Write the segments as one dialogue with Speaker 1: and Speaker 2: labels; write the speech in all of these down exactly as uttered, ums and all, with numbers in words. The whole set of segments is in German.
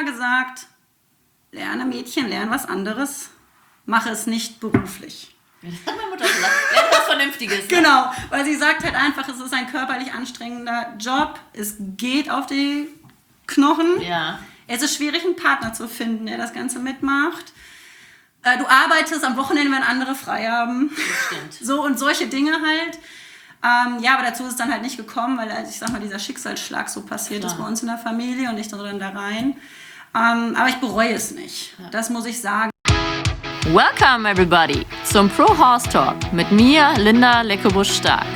Speaker 1: immer gesagt, lerne Mädchen, lerne was anderes, mache es nicht beruflich.
Speaker 2: Das hat meine Mutter gesagt, lerne was Vernünftiges. Ne?
Speaker 1: Genau, weil sie sagt halt einfach, es ist ein körperlich anstrengender Job, es geht auf die Knochen.
Speaker 2: Ja.
Speaker 1: Es ist schwierig, einen Partner zu finden, der das Ganze mitmacht. Du arbeitest am Wochenende, wenn andere frei haben.
Speaker 2: Das stimmt.
Speaker 1: So und solche Dinge halt. Ähm, ja, aber dazu ist es dann halt nicht gekommen, weil, also ich sag mal, dieser Schicksalsschlag so passiert Klar. ist bei uns in der Familie und ich dann da rein. Ähm, aber ich bereue es nicht. Ja. Das muss ich sagen.
Speaker 2: Welcome everybody zum Pro Horse Talk mit mir, Linda Leckebusch-Stark.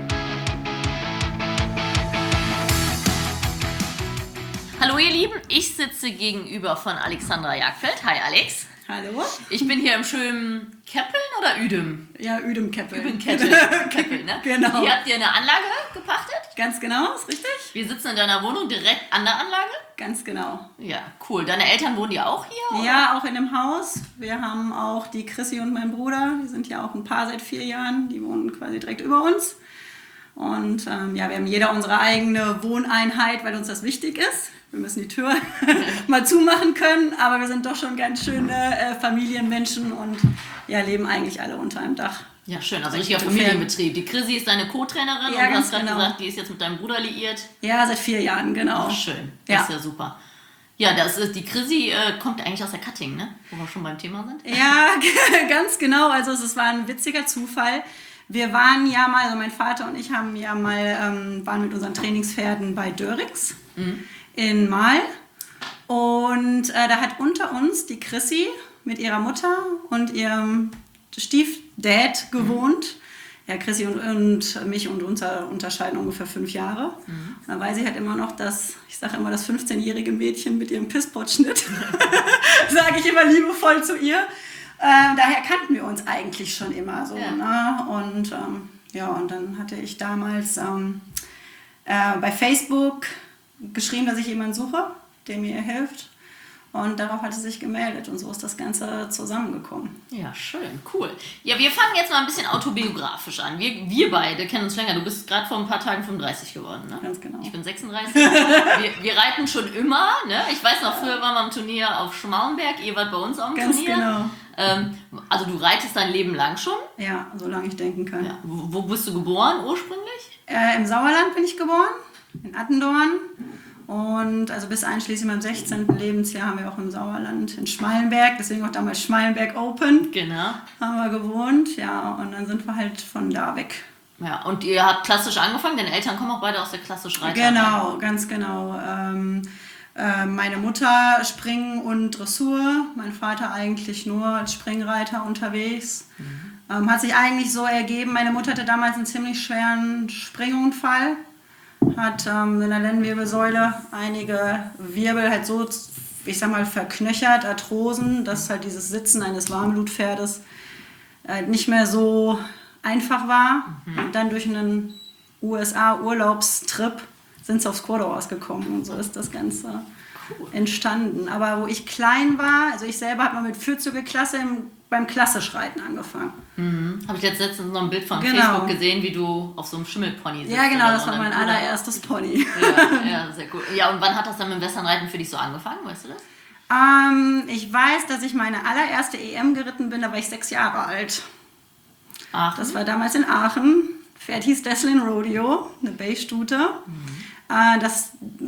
Speaker 2: Hallo ihr Lieben, ich sitze gegenüber von Alexandra Jagdfeld. Hi Alex.
Speaker 1: Hallo.
Speaker 2: Ich bin hier im schönen Keppeln oder Uedem?
Speaker 1: Ja, Uedem-Keppeln.
Speaker 2: Uedem-Keppeln, Keppeln, ne?
Speaker 1: Genau.
Speaker 2: Hier habt ihr eine Anlage gepachtet?
Speaker 1: Ganz genau, ist richtig.
Speaker 2: Wir sitzen in deiner Wohnung direkt an der Anlage?
Speaker 1: Ganz genau.
Speaker 2: Ja, cool. Deine Eltern wohnen ja auch hier? Oder?
Speaker 1: Ja, auch in dem Haus. Wir haben auch die Chrissy und mein Bruder, die sind ja auch ein Paar seit vier Jahren, die wohnen quasi direkt über uns. Und ähm, ja, wir haben jeder unsere eigene Wohneinheit, weil uns das wichtig ist. Wir müssen die Tür mal zumachen können, aber wir sind doch schon ganz schöne äh, Familienmenschen und ja, leben eigentlich alle unter einem Dach.
Speaker 2: Ja, schön, also richtiger Familienbetrieb. Die Chrissy ist deine Co-Trainerin
Speaker 1: ja,
Speaker 2: und du hast gerade
Speaker 1: genau.
Speaker 2: gesagt, die ist jetzt mit deinem Bruder liiert.
Speaker 1: Ja, seit vier Jahren, genau.
Speaker 2: Ach, schön, das
Speaker 1: ja.
Speaker 2: ist ja super. Ja, das ist, die Chrissy äh, kommt eigentlich aus der Cutting, ne? Wo wir schon beim Thema sind.
Speaker 1: Ja, ganz genau, also es war ein witziger Zufall. Wir waren ja mal, also mein Vater und ich haben ja mal, ähm, waren mit unseren Trainingspferden bei Dörrings. Mhm. in Mahl und äh, da hat unter uns die Chrissy mit ihrer Mutter und ihrem Stiefdad gewohnt. Mhm. Ja, Chrissy und, und mich und uns unterscheiden ungefähr fünf Jahre. Mhm. Und dann weiß ich halt immer noch, dass, ich sage immer, das fünfzehnjährige Mädchen mit ihrem Pisspot-Schnitt, sage ich immer liebevoll zu ihr. Ähm, daher kannten wir uns eigentlich schon immer so. Ja. Ne? Und ähm, ja, und dann hatte ich damals ähm, äh, bei Facebook geschrieben, dass ich jemanden suche, der mir hilft. Und darauf hat sie sich gemeldet und so ist das Ganze zusammengekommen.
Speaker 2: Ja, schön, cool. Ja, wir fangen jetzt mal ein bisschen autobiografisch an. Wir, wir beide kennen uns länger. Du bist gerade vor ein paar Tagen fünfunddreißig geworden, ne?
Speaker 1: Ganz genau.
Speaker 2: Ich bin sechsunddreißig. wir, wir reiten schon immer, ne? Ich weiß noch, früher waren wir am Turnier auf Schmallenberg. Ihr wart bei uns am
Speaker 1: Ganz
Speaker 2: Turnier.
Speaker 1: Genau.
Speaker 2: Ähm, also du reitest dein Leben lang schon?
Speaker 1: Ja, solange ich denken kann.
Speaker 2: Ja. Wo, wo bist du geboren ursprünglich?
Speaker 1: Äh, Im Sauerland bin ich geboren, in Attendorn. Und also bis einschließlich meinem sechzehnten Lebensjahr haben wir auch im Sauerland in Schmallenberg, deswegen auch damals Schmallenberg Open.
Speaker 2: Genau.
Speaker 1: Haben wir gewohnt, ja, und dann sind wir halt von da weg.
Speaker 2: Ja, und ihr habt klassisch angefangen, deine Eltern kommen auch beide aus der klassisch Reiterei.
Speaker 1: Genau, ganz genau. Ähm, äh, meine Mutter Springen und Dressur, mein Vater eigentlich nur als Springreiter unterwegs. Mhm. Ähm, hat sich eigentlich so ergeben, meine Mutter hatte damals einen ziemlich schweren Springunfall. Hat ähm, in der Lendenwirbelsäule einige Wirbel halt so, ich sag mal, verknöchert, Arthrosen, dass halt dieses Sitzen eines Warmblutpferdes äh, nicht mehr so einfach war. Mhm. Und dann durch einen U S A-Urlaubstrip sind sie aufs Quarterhorse gekommen und so ist das Ganze cool. entstanden. Aber wo ich klein war, also ich selber habe mal mit Vierzüge-Klasse im beim Klassischreiten angefangen.
Speaker 2: Mhm. Habe ich jetzt letztens noch ein Bild von
Speaker 1: genau.
Speaker 2: Facebook gesehen, wie du auf so einem Schimmelpony sitzt.
Speaker 1: Ja, genau, das war mein allererstes Pony.
Speaker 2: Ja, ja, sehr cool. Ja, und wann hat das dann mit dem Westernreiten für dich so angefangen, weißt du das?
Speaker 1: Ähm, ich weiß, dass ich meine allererste E M geritten bin, da war ich sechs Jahre alt.
Speaker 2: Aachen?
Speaker 1: Das war damals in Aachen. Pferd hieß Deslin Rodeo, eine Bay-Stute. Mhm. Äh, das,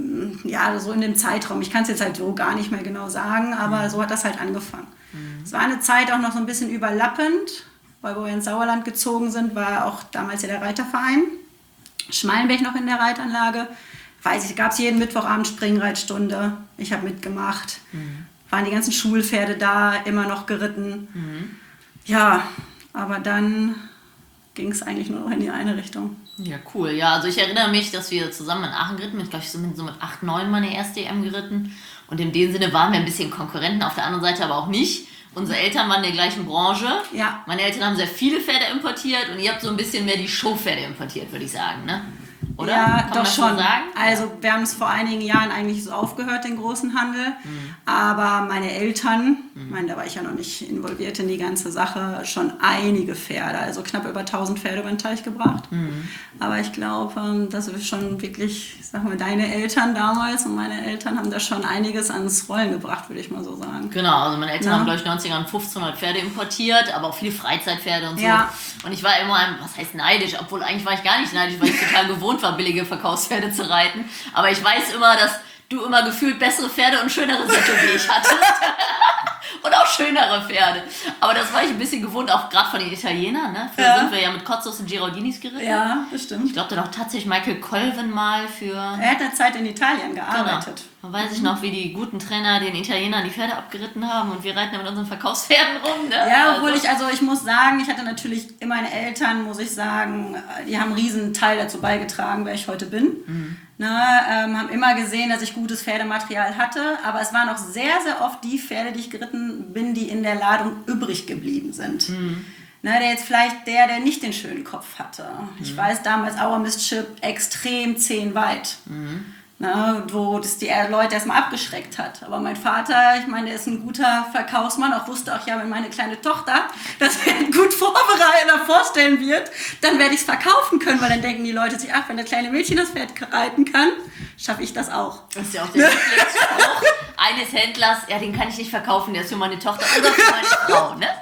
Speaker 1: ja, so in dem Zeitraum, ich kann es jetzt halt so gar nicht mehr genau sagen, aber mhm. so hat das halt angefangen. Es war eine Zeit auch noch so ein bisschen überlappend, weil wo wir ins Sauerland gezogen sind, war auch damals ja der Reiterverein. Schmallenberg noch in der Reitanlage. Weiß ich, gab es jeden Mittwochabend Springreitstunde. Ich habe mitgemacht. Mhm. Waren die ganzen Schulpferde da, immer noch geritten. Mhm. Ja, aber dann ging es eigentlich nur noch in die eine Richtung.
Speaker 2: Ja, cool. Ja, also ich erinnere mich, dass wir zusammen in Aachen geritten sind. Ich glaube, ich bin so mit acht, neun meine erste E M geritten. Und in dem Sinne waren wir ein bisschen Konkurrenten, auf der anderen Seite aber auch nicht. Unsere Eltern waren in der gleichen Branche.
Speaker 1: Ja.
Speaker 2: Meine Eltern haben sehr viele Pferde importiert und ihr habt so ein bisschen mehr die Showpferde importiert, würde ich sagen, ne? Oder?
Speaker 1: Ja,
Speaker 2: Kann man
Speaker 1: doch
Speaker 2: das
Speaker 1: schon.
Speaker 2: So sagen?
Speaker 1: Also wir haben es vor einigen Jahren eigentlich so aufgehört, den großen Handel. Mhm. Aber meine Eltern Ich meine, da war ich ja noch nicht involviert in die ganze Sache. Schon einige Pferde, also knapp über tausend Pferde über den Teich gebracht. Mhm. Aber ich glaube, dass wir schon wirklich, ich sag mal, deine Eltern damals und meine Eltern haben da schon einiges ans Rollen gebracht, würde ich mal so sagen.
Speaker 2: Genau, also meine Eltern ja. haben, glaube ich, neunzigern fünfzehnhundert Pferde importiert, aber auch viele Freizeitpferde und so.
Speaker 1: Ja.
Speaker 2: Und ich war immer, was heißt neidisch, obwohl eigentlich war ich gar nicht neidisch, weil ich total gewohnt war, billige Verkaufspferde zu reiten. Aber ich weiß immer, dass du immer gefühlt bessere Pferde und schönere Sättel wie ich hattest. Und auch schönere Pferde. Aber das war ich ein bisschen gewohnt, auch gerade von den Italienern. Ne? Früher ja. sind wir ja mit Cozzos und Giraudinis geritten.
Speaker 1: Ja, das stimmt.
Speaker 2: Ich glaube, da auch tatsächlich Michael Colvin mal für...
Speaker 1: Er hat eine Zeit in Italien gearbeitet.
Speaker 2: Genau. Da weiß ich noch, wie die guten Trainer den Italienern die Pferde abgeritten haben und wir reiten ja mit unseren Verkaufspferden rum. Ne?
Speaker 1: Ja, obwohl also. ich, also ich muss sagen, ich hatte natürlich, meine Eltern, muss ich sagen, die haben einen riesen Teil dazu beigetragen, wer ich heute bin. Mhm. Ne, ähm, haben immer gesehen, dass ich gutes Pferdematerial hatte, aber es waren auch sehr, sehr oft die Pferde, die ich geritten bin, die in der Ladung übrig geblieben sind. Mhm. Ne, der jetzt vielleicht der, der nicht den schönen Kopf hatte. Mhm. Ich weiß damals, Our Mist Chip extrem zehnweit. Mhm. Ne, wo das die Leute erstmal abgeschreckt hat. Aber mein Vater, ich meine, der ist ein guter Verkaufsmann, auch wusste auch, ja, wenn meine kleine Tochter das gut vorbereitet vorstellen wird, dann werde ich es verkaufen können, weil dann denken die Leute sich, ach, wenn das kleine Mädchen das Pferd reiten kann, schaffe ich das auch.
Speaker 2: Das ist ja auch der Lieblingsspruch eines Händlers, ja, den kann ich nicht verkaufen, der ist für meine Tochter oder für meine Frau, ne?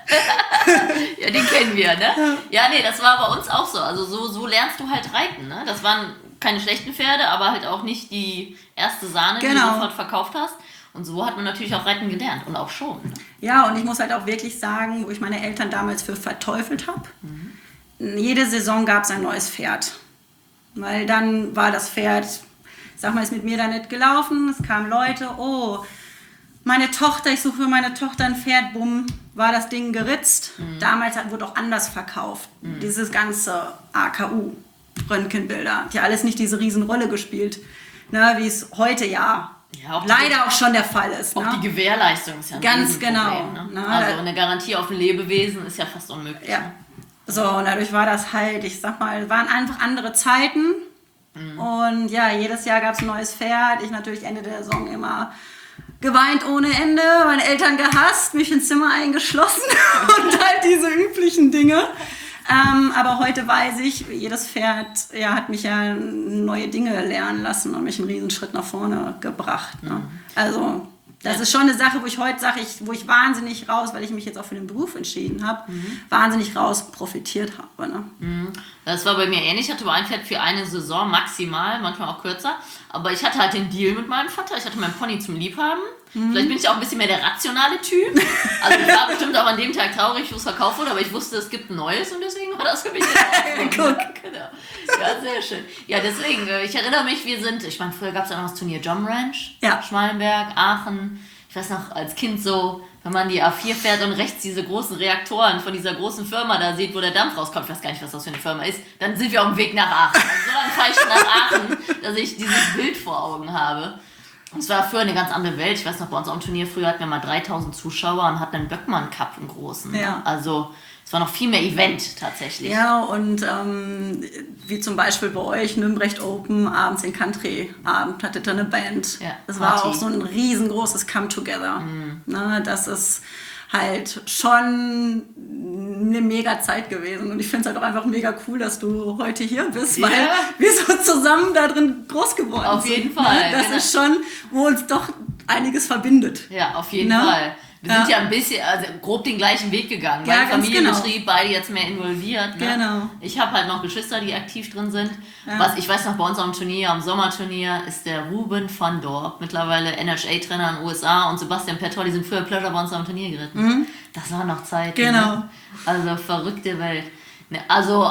Speaker 2: Ja, den kennen wir, ne? Ja, nee, das war bei uns auch so. Also so, so lernst du halt reiten, ne? Das waren keine schlechten Pferde, aber halt auch nicht die erste Sahne, genau. die du sofort verkauft hast. Und so hat man natürlich auch reiten gelernt und auch schon. Ne?
Speaker 1: Ja, und ich muss halt auch wirklich sagen, wo ich meine Eltern damals für verteufelt habe, mhm. jede Saison gab es ein neues Pferd. Weil dann war das Pferd, sag mal, ist mit mir da nicht gelaufen, es kamen Leute, oh, meine Tochter, ich suche für meine Tochter ein Pferd, bumm, war das Ding geritzt. Mhm. Damals wurde auch anders verkauft, mhm. dieses ganze A K U. Röntgenbilder. Hat ja alles nicht diese Riesenrolle gespielt, ne, wie es heute ja, ja auch leider die, auch schon der Fall ist.
Speaker 2: Auch
Speaker 1: ne?
Speaker 2: die Gewährleistung ist ja ein
Speaker 1: Ganz genau.
Speaker 2: Ne? Ne? Also eine Garantie auf ein Lebewesen ist ja fast unmöglich.
Speaker 1: Ja. So, und dadurch war das halt, ich sag mal, waren einfach andere Zeiten. Mhm. Und ja, jedes Jahr gab es ein neues Pferd. Ich natürlich Ende der Saison immer geweint ohne Ende, meine Eltern gehasst, mich ins Zimmer eingeschlossen und halt diese üblichen Dinge. Ähm, aber heute weiß ich, jedes Pferd ja, hat mich ja neue Dinge lernen lassen und mich einen riesen Schritt nach vorne gebracht. Ne? Mhm. Also das ja. ist schon eine Sache, wo ich heute sage, ich, wo ich wahnsinnig raus, weil ich mich jetzt auch für den Beruf entschieden habe, mhm. wahnsinnig raus profitiert habe. Ne?
Speaker 2: Mhm. Das war bei mir ähnlich. Ich hatte ein Pferd für eine Saison maximal, manchmal auch kürzer. Aber ich hatte halt den Deal mit meinem Vater. Ich hatte meinen Pony zum Liebhaben. Mhm. Vielleicht bin ich auch ein bisschen mehr der rationale Typ. Also ich war bestimmt auch an dem Tag traurig, wo es verkauft wurde, aber ich wusste, es gibt ein neues und deswegen war das für mich in Ordnung. Genau. Ja, sehr schön. Ja, deswegen, ich erinnere mich, wir sind, ich meine, früher gab es ja noch das Turnier Jom Ranch,
Speaker 1: ja.
Speaker 2: Schmalenberg, Aachen. Ich weiß noch, als Kind so, wenn man die A vier fährt und rechts diese großen Reaktoren von dieser großen Firma da sieht, wo der Dampf rauskommt, ich weiß gar nicht, was das für eine Firma ist, dann sind wir auf dem Weg nach Aachen. Also so lange fahre ich schon nach Aachen, dass ich dieses Bild vor Augen habe. Und es war früher eine ganz andere Welt. Ich weiß noch, bei uns am Turnier früher hatten wir mal dreitausend Zuschauer und hatten einen Böckmann Cup, einen großen.
Speaker 1: Ja.
Speaker 2: Also es war noch viel mehr Event tatsächlich.
Speaker 1: Ja, und ähm, wie zum Beispiel bei euch, Nürnberg Open, abends den Country-Abend, hattet ihr eine Band.
Speaker 2: Ja,
Speaker 1: das war auch so ein riesengroßes Come-Together. Mhm. Ne, das ist halt schon eine mega Zeit gewesen. Und ich finde es halt auch einfach mega cool, dass du heute hier bist, weil ja. wir so zusammen da drin groß geworden
Speaker 2: auf
Speaker 1: sind.
Speaker 2: Auf jeden Fall.
Speaker 1: Ne? Das genau. ist schon, wo uns doch einiges verbindet.
Speaker 2: Ja, auf jeden
Speaker 1: ne?
Speaker 2: Fall. Wir ja. sind ja ein bisschen, also grob den gleichen Weg gegangen.
Speaker 1: Ja,
Speaker 2: weil Familienbetrieb,
Speaker 1: genau.
Speaker 2: beide jetzt mehr involviert. Ne?
Speaker 1: Genau.
Speaker 2: Ich habe halt noch Geschwister, die aktiv drin sind.
Speaker 1: Ja.
Speaker 2: Was ich weiß noch, bei uns am Turnier, am Sommerturnier, ist der Ruben van Dorp, mittlerweile N H A-Trainer in den U S A, und Sebastian Petrol, die sind früher Pleasure bei uns am Turnier geritten. Mhm. Das war noch Zeit.
Speaker 1: Genau.
Speaker 2: Ne? Also verrückte Welt. Ne, also,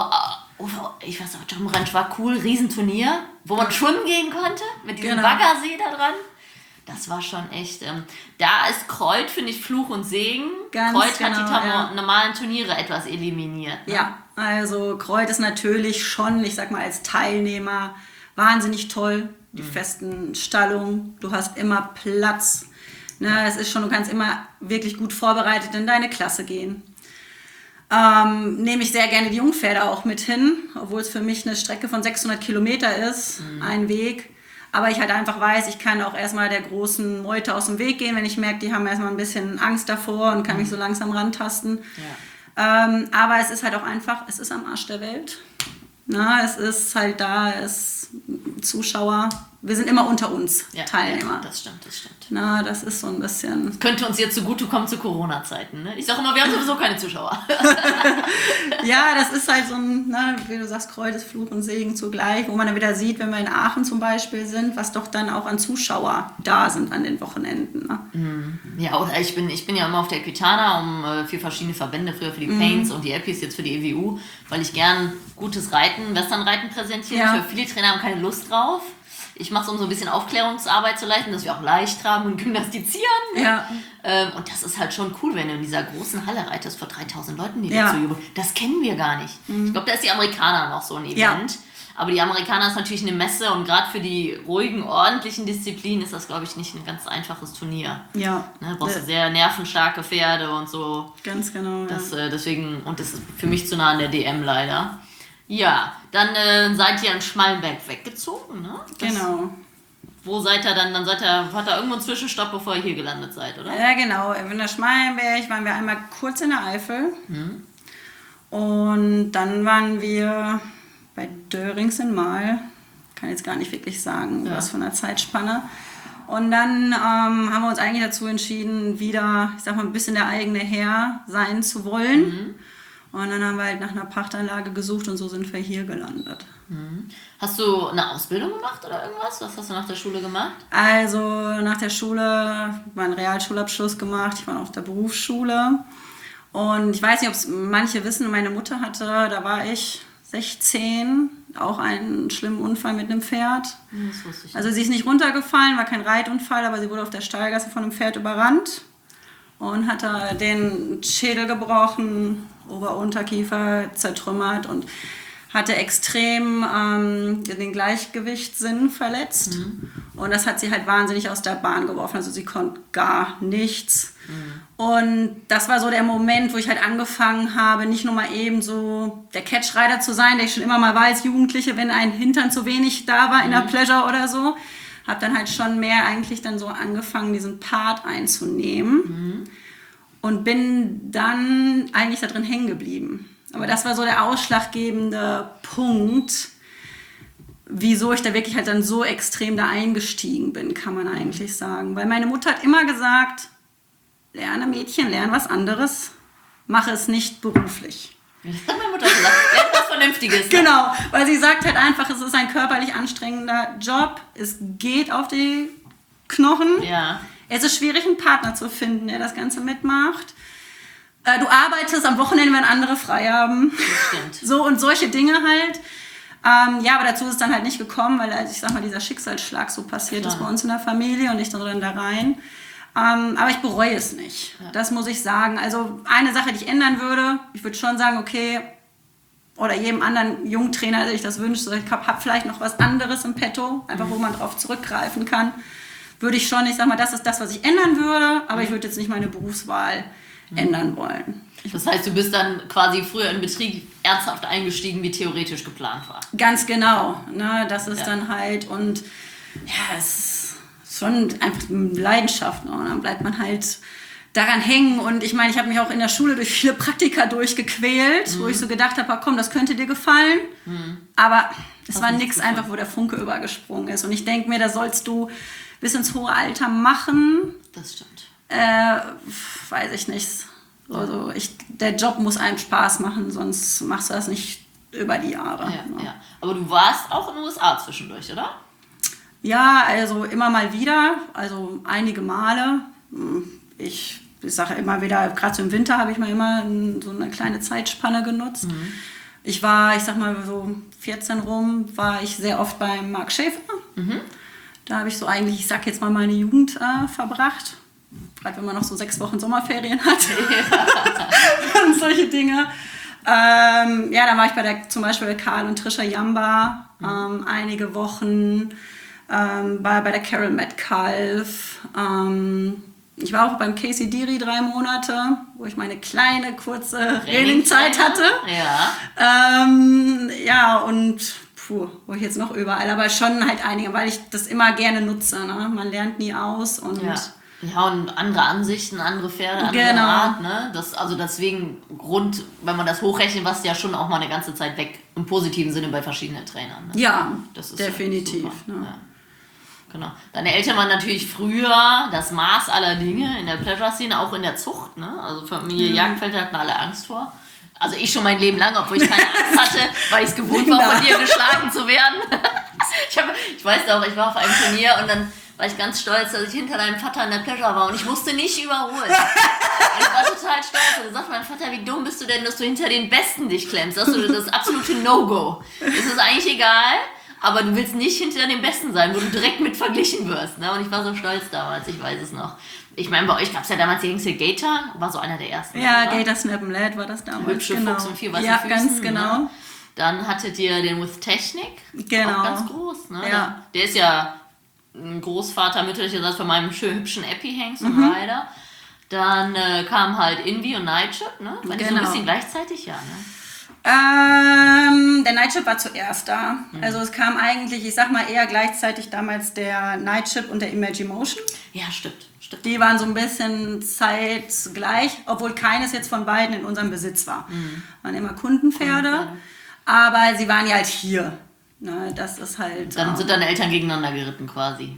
Speaker 2: ich weiß auch, Jom Ranch war cool, Riesenturnier, wo man schwimmen gehen konnte, mit diesem
Speaker 1: genau.
Speaker 2: Baggersee da dran. Das war schon echt, ähm, da ist Kreuth, finde ich, Fluch und Segen.
Speaker 1: Ganz
Speaker 2: Kreuth
Speaker 1: genau,
Speaker 2: hat die tam-
Speaker 1: ja.
Speaker 2: normalen Turniere etwas eliminiert. Ne?
Speaker 1: Ja, also Kreuth ist natürlich schon, ich sag mal, als Teilnehmer wahnsinnig toll. Die mhm. festen Stallungen, du hast immer Platz. Ne, es ist schon, du kannst immer wirklich gut vorbereitet in deine Klasse gehen. Ähm, nehme ich sehr gerne die Jungpferde auch mit hin, obwohl es für mich eine Strecke von sechshundert Kilometer ist, mhm. ein Weg. Aber ich halt einfach weiß, ich kann auch erstmal der großen Meute aus dem Weg gehen, wenn ich merke, die haben erstmal ein bisschen Angst davor und kann mich so langsam rantasten. Ja. Ähm, aber es ist halt auch einfach, es ist am Arsch der Welt. Na, es ist halt da, es Zuschauer, wir sind immer unter uns
Speaker 2: ja,
Speaker 1: Teilnehmer.
Speaker 2: Ja, das stimmt, das stimmt.
Speaker 1: Na, das ist so ein bisschen...
Speaker 2: Das könnte uns jetzt zugutekommen zu Corona-Zeiten, ne? Ich sage immer, wir haben sowieso keine Zuschauer.
Speaker 1: Ja, das ist halt so ein, ne, wie du sagst, Kreuz ist Fluch und Segen zugleich, wo man dann wieder sieht, wenn wir in Aachen zum Beispiel sind, was doch dann auch an Zuschauer da sind an den Wochenenden. Ne?
Speaker 2: Ja, oder ich bin, ich bin ja immer auf der Equitana um äh, für verschiedene Verbände, früher für die Paints mm. und die Epis, jetzt für die E W U, weil ich gern gutes Reiten, Westernreiten präsentiere. Ja. Ich höre, viele Trainer haben keine Lust drauf. Ich mache es, um so ein bisschen Aufklärungsarbeit zu leisten, dass wir auch leicht tragen und gymnastizieren.
Speaker 1: Ja.
Speaker 2: Ähm, und das ist halt schon cool, wenn du in dieser großen Halle reitest vor dreitausend Leuten, die
Speaker 1: ja.
Speaker 2: dazu jubeln. Das kennen wir gar nicht. Mhm. Ich glaube, da ist die Amerikaner noch so ein Event. Ja. Aber die Amerikaner ist natürlich eine Messe und gerade für die ruhigen, ordentlichen Disziplinen ist das, glaube ich, nicht ein ganz einfaches Turnier.
Speaker 1: Ja.
Speaker 2: Ne, du brauchst ja sehr nervenstarke Pferde und so.
Speaker 1: Ganz genau,
Speaker 2: das,
Speaker 1: ja.
Speaker 2: äh, deswegen, und das ist für mich zu nah an der D M leider. Ja, dann äh, seid ihr in Schmallenberg weggezogen, ne? Das,
Speaker 1: genau.
Speaker 2: Wo seid ihr dann? Dann seid ihr, hat da irgendwo einen Zwischenstopp, bevor ihr hier gelandet seid, oder?
Speaker 1: Ja, genau. In der Schmallenberg waren wir einmal kurz in der Eifel. Hm. Und dann waren wir bei Dörrings in Mahl. Kann jetzt gar nicht wirklich sagen, ja. was von der Zeitspanne. Und dann ähm, haben wir uns eigentlich dazu entschieden, wieder, ich sag mal, ein bisschen der eigene Herr sein zu wollen. Mhm. Und dann haben wir halt nach einer Pachtanlage gesucht und so sind wir hier gelandet.
Speaker 2: Mhm. Hast du eine Ausbildung gemacht oder irgendwas? Was hast du nach der Schule gemacht?
Speaker 1: Also nach der Schule, meinen Realschulabschluss gemacht, ich war auf der Berufsschule. Und ich weiß nicht, ob es manche wissen, meine Mutter hatte, da war ich sechzehn, auch einen schlimmen Unfall mit einem Pferd.
Speaker 2: Das wusste ich nicht.
Speaker 1: Also sie ist nicht runtergefallen, war kein Reitunfall, aber sie wurde auf der Stallgasse von einem Pferd überrannt und hatte den Schädel gebrochen, Ober-Unterkiefer zertrümmert und hatte extrem ähm, den Gleichgewichtssinn verletzt. Mhm. Und das hat sie halt wahnsinnig aus der Bahn geworfen. Also sie konnte gar nichts. Mhm. Und das war so der Moment, wo ich halt angefangen habe, nicht nur mal eben so der Catchrider zu sein, der ich schon immer mal war als Jugendliche, wenn ein Hintern zu wenig da war in mhm. der Pleasure oder so. Habe dann halt schon mehr eigentlich dann so angefangen, diesen Part einzunehmen. Mhm. Und bin dann eigentlich da drin hängen geblieben. Aber das war so der ausschlaggebende Punkt, wieso ich da wirklich halt dann so extrem da eingestiegen bin, kann man eigentlich sagen. Weil meine Mutter hat immer gesagt, lerne Mädchen, lerne was anderes, mache es nicht beruflich.
Speaker 2: Das hat meine Mutter gesagt, lerne was Vernünftiges. Ne?
Speaker 1: Genau, weil sie sagt halt einfach, es ist ein körperlich anstrengender Job, es geht auf die Knochen.
Speaker 2: Ja.
Speaker 1: Es ist schwierig, einen Partner zu finden, der das Ganze mitmacht. Äh, du arbeitest am Wochenende, wenn andere frei haben.
Speaker 2: Das stimmt.
Speaker 1: So und solche Dinge halt. Ähm, ja, aber dazu ist es dann halt nicht gekommen, weil, also ich sag mal, dieser Schicksalsschlag so passiert Klar. ist bei uns in der Familie und ich dann da rein. Ähm, aber ich bereue es nicht. Ja. Das muss ich sagen. Also eine Sache, die ich ändern würde, ich würde schon sagen, okay, oder jedem anderen Jungtrainer, der sich das wünscht, so, ich habe hab vielleicht noch was anderes im Petto, einfach wo man drauf zurückgreifen kann. Würde ich schon, ich sag mal, das ist das, was ich ändern würde, aber ich würde jetzt nicht meine Berufswahl mhm. ändern wollen.
Speaker 2: Das heißt, du bist dann quasi früher in Betrieb ernsthaft eingestiegen, wie theoretisch geplant war.
Speaker 1: Ganz genau, ne, das ist ja. dann halt und ja, es ist schon einfach eine Leidenschaft, ne, und dann bleibt man halt daran hängen und ich meine, ich habe mich auch in der Schule durch viele Praktika durchgequält, mhm. wo ich so gedacht habe, komm, das könnte dir gefallen, mhm. aber es war nichts einfach, wo der Funke übergesprungen ist und ich denke mir, da sollst du bis ins hohe Alter machen.
Speaker 2: Das stimmt.
Speaker 1: Äh, weiß ich nicht. Also ich, der Job muss einem Spaß machen, sonst machst du das nicht über die Jahre.
Speaker 2: Ja, ja. Ja. Aber du warst auch in den U S A zwischendurch, oder?
Speaker 1: Ja, also immer mal wieder, also einige Male. Ich, ich sage immer wieder, gerade so im Winter habe ich mal immer so eine kleine Zeitspanne genutzt. Mhm. Ich war, ich sag mal so vierzehn rum, war ich sehr oft beim Mark Schäfer. Mhm. Da habe ich so eigentlich, ich sag jetzt mal, meine Jugend äh, verbracht. Gerade wenn man noch so sechs Wochen Sommerferien hat. Ja. Und solche Dinge. Ähm, ja, dann war ich bei der, zum Beispiel bei Karl und Trisha Jamba mhm. ähm, einige Wochen. Ähm, war bei der Carol Metcalf. Ähm, ich war auch beim Casey Deary drei Monate, wo ich meine kleine, kurze Trainingzeit hatte.
Speaker 2: Ja.
Speaker 1: Ähm, ja, und puh, wo ich jetzt noch überall, aber schon halt einige, weil ich das immer gerne nutze. Ne? Man lernt nie aus und...
Speaker 2: Ja. Ja, und andere Ansichten, andere Pferde, andere
Speaker 1: genau.
Speaker 2: Art, ne? Das, also deswegen Grund, wenn man das hochrechnet, was ja schon auch mal eine ganze Zeit weg, im positiven Sinne bei verschiedenen Trainern. Ne?
Speaker 1: Ja,
Speaker 2: das ist
Speaker 1: definitiv.
Speaker 2: Ja
Speaker 1: Ne?
Speaker 2: ja. Genau. Deine Eltern waren natürlich früher das Maß aller Dinge in der Pleasure-Szene, auch in der Zucht, ne? Also Familie mhm. Jagdfelder hatten alle Angst vor. Also ich schon mein Leben lang, obwohl ich keine Angst hatte, weil ich es gewohnt war, von dir geschlagen zu werden. ich, hab, ich weiß noch, ich war auf einem Turnier und dann war ich ganz stolz, dass ich hinter deinem Vater in der Pleasure war und ich musste nicht überholen. Und ich war total stolz und dann sagt mein Vater, wie dumm bist du denn, dass du hinter den Besten dich klemmst? Das ist das absolute No-Go. Es ist eigentlich egal, aber du willst nicht hinter den Besten sein, wo du direkt mit verglichen wirst. Ne? Und ich war so stolz damals, ich weiß es noch. Ich meine, bei euch gab es ja damals die Hengste Gator, war so einer der ersten.
Speaker 1: Ja, oder? Gator Snap and Lad war das damals.
Speaker 2: Hübsche
Speaker 1: genau.
Speaker 2: Fuchs und vier weiße
Speaker 1: Ja,
Speaker 2: Füßen,
Speaker 1: ganz genau.
Speaker 2: Ne? Dann hattet ihr den With Technik,
Speaker 1: genau.
Speaker 2: auch ganz groß. Ne?
Speaker 1: Ja.
Speaker 2: Der ist ja ein Großvater mütterlicherseits von meinem schönen hübschen Epi-Hengst und
Speaker 1: mhm.
Speaker 2: Rider. Dann äh, kam halt Invi und Nightship, ne? War die
Speaker 1: genau.
Speaker 2: so ein bisschen gleichzeitig? Ja, ne?
Speaker 1: Ähm, der Nightship war zuerst da.
Speaker 2: Mhm.
Speaker 1: Also es kam eigentlich, ich sag mal eher gleichzeitig damals der Nightship und der Imagimotion.
Speaker 2: Ja, stimmt, stimmt.
Speaker 1: Die waren so ein bisschen zeitgleich, obwohl keines jetzt von beiden in unserem Besitz war. Mhm. Waren immer Kundenpferde, mhm. aber sie waren ja halt hier. Ne, das ist halt...
Speaker 2: Dann
Speaker 1: ähm,
Speaker 2: sind deine Eltern gegeneinander geritten quasi.